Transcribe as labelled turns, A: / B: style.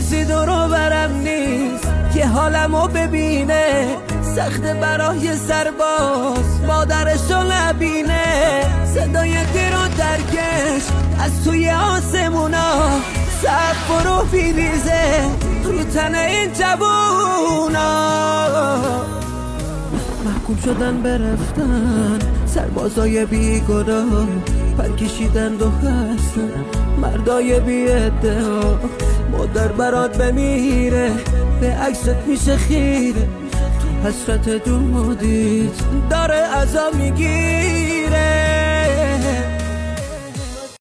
A: کسی دورو برم نیست که حالمو ببینه، سخت برای سرباز مادرشو نبینه. صدای تیر و درکش از توی آسمونا، سقف رو بیریزه رو تن این جوونا. محکوم شدن برفتن سربازای بیگناه، پرکشیدن رو هستن مردای بی ادعا. مادر برات بمیره به عکست میشه خیره، حسرت دودیت داره ازا میگیره.